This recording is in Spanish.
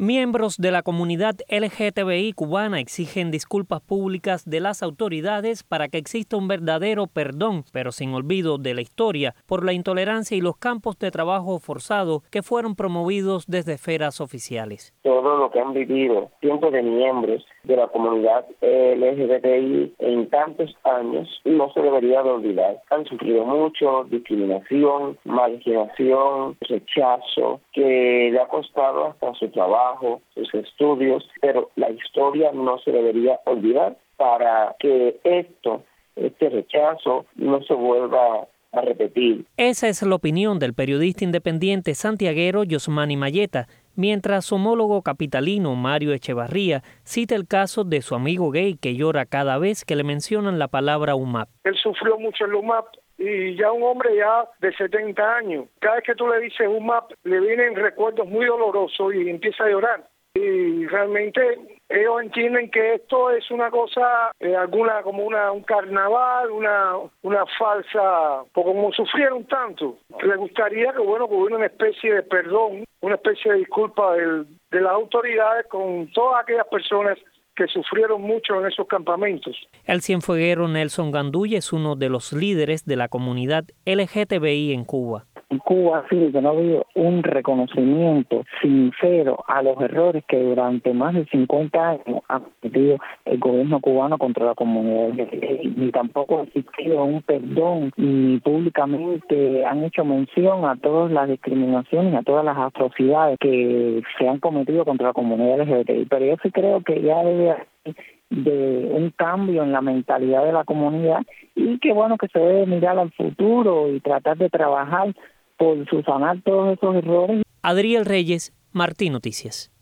Miembros de la comunidad LGTBI cubana exigen disculpas públicas de las autoridades para que exista un verdadero perdón, pero sin olvido de la historia, por la intolerancia y los campos de trabajo forzado que fueron promovidos desde esferas oficiales. Todo lo que han vivido cientos de miembros de la comunidad LGBTI en tantos años no se debería de olvidar. Han sufrido mucho, discriminación, marginación, rechazo, que le ha costado hasta su trabajo, sus estudios, pero la historia no se debería olvidar para que este rechazo no se vuelva a repetir. Esa es la opinión del periodista independiente santiaguero Yosmani Mayeta, mientras su homólogo capitalino Mario Echevarría cita el caso de su amigo gay que llora cada vez que le mencionan la palabra UMAP. Él sufrió mucho en la UMAP y ya un hombre ya de 70 años, cada vez que tú le dices UMAP le vienen recuerdos muy dolorosos y empieza a llorar. Y realmente ellos entienden que esto es una cosa, como un carnaval, una falsa, porque como sufrieron tanto, les gustaría que hubiera una especie de perdón, una especie de disculpa de las autoridades con todas aquellas personas que sufrieron mucho en esos campamentos. El cienfueguero Nelson Gandulla es uno de los líderes de la comunidad LGTBI en Cuba. En Cuba sí que no ha habido un reconocimiento sincero a los errores que durante más de 50 años ha cometido el gobierno cubano contra la comunidad LGTBI, ni tampoco ha existido un perdón, ni públicamente han hecho mención a todas las discriminaciones, a todas las atrocidades que se han cometido contra la comunidad LGTBI. Pero yo sí creo que ya debe haber de un cambio en la mentalidad de la comunidad y que que se debe mirar al futuro y tratar de trabajar por subsanar todos esos errores. Adriel Reyes, Martín Noticias.